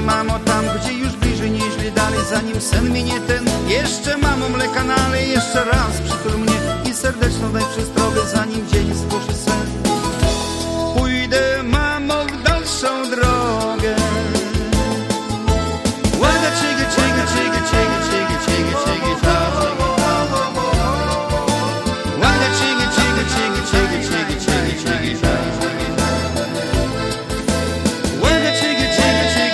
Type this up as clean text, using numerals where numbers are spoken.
mamo, tam gdzie już bliżej, nieźle dalej, zanim sen minie ten. Jeszcze mamo, mleka nalej, jeszcze raz przytul mnie i serdeczną daj wszystko.